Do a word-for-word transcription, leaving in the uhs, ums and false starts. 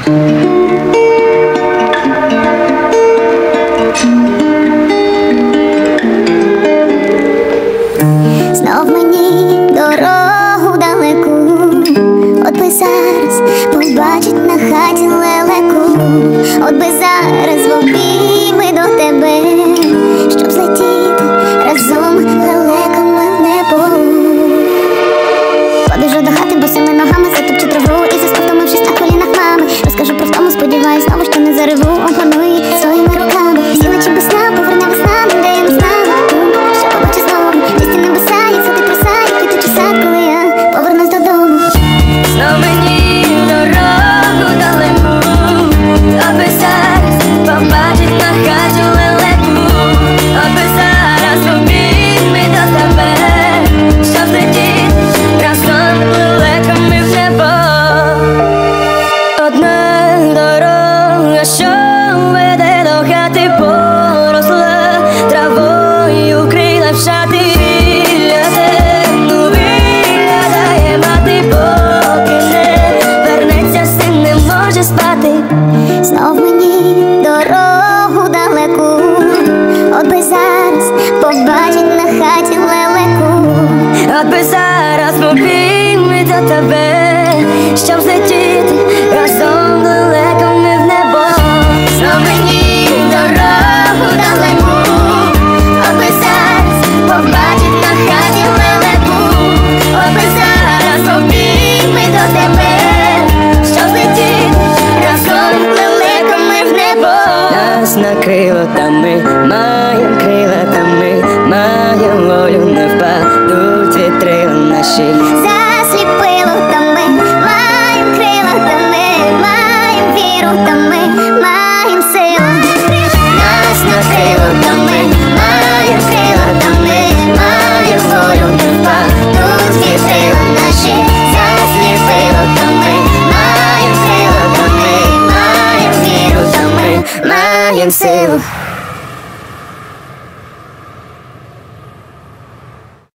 Знов мені дорогу далеку, от би зараз побачить на хаті лелеку, от би зараз в обійми до тебе, щоб злетіти разом лелеками в небо. Побіжу до хати босими ногами, затопчу траву і засну, втомившись на колінах мами. Розкажу про втому, сподіваюсь знову, що не зареву, опаную її своїми руками. Всі ночі без сна, поверне весна, де я не знала, що побачу знову чисті небеса, як сади проса, як квітучий сад, коли я повернусь додому. Знов мені дорогу далеку, аби зараз побачить на хаті лелеку, аби зараз в обійми до тебе, щоб злетіти разом лелеками в небо. Одна дорога, що веде до хати, поросла травою, крила в шати. Біля тебе виглядає мати, поки не вернеться, син не може спати. Знов мені дорогу далеку, от би зараз побачить на хаті лелеку, От би зараз в обійми до тебе, щоб злетіти разом лелеками в небо. знов мені дорогу далеку, от би зараз побачить на хаті лелеку, от би зараз в обійми до тебе, щоб злетіти разом лелеками в небо. Нас накрило, та ми маєм крила, та ми маєм волю, не впадуть вітрила наші. Засліпило, та ми маєм крила, та ми маєм віру, та ми маєм силу. Нас накрило, та ми маєм крила, та ми маєм волю, не впадуть вітрила наші. Засліпило, та ми маєм крила, та ми маєм віру, та ми маєм силу.